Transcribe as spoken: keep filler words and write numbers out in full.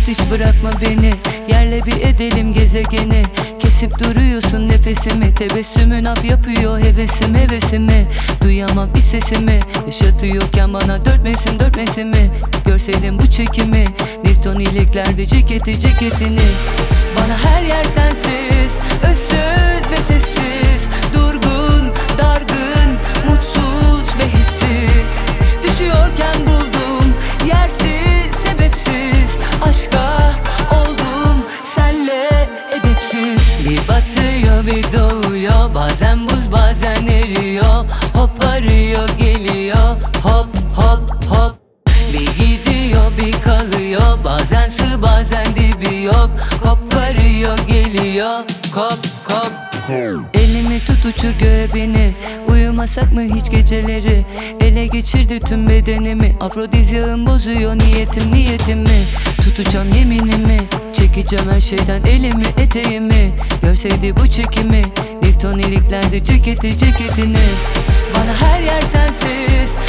hiç bırakma beni, yerle bir edelim gezegeni. Kesip duruyorsun nefesimi, tebessümün af yapıyor hevesim hevesimi. Duyamam bir sesimi, yaşatıyorken bana dört mevsim dört mevsimi. Görseydin bu çekimi, Newton iliklerdi ceketi ceketini. Bana her yer sensiz, ıssız ve sessiz. Durgun, dargın, mutsuz ve hissiz. Düşüyorken buldum, yersiz, sebepsiz. Aşka oldum, senle edepsiz. Bir batıyor bir doğuyor, bazen buz bazen eriyor. Hop arıyor geliyor, hop hop hop. Bir gidiyor bir kalıyor, bazen sığ bazen dibi yok. Koparıyor geliyor, kop kop. Elimi tut uçur göğe beni, uyumasak mı hiç geceleri? Ele geçirdi tüm bedenimi, afrodizyağım bozuyor niyetim niyetimi. Tutacağım yeminimi, çekeceğim her şeyden elimi eteğimi. Görseydi bu çekimi, Newton iliklerdi ceketi ceketini. Bana her yer sensiz,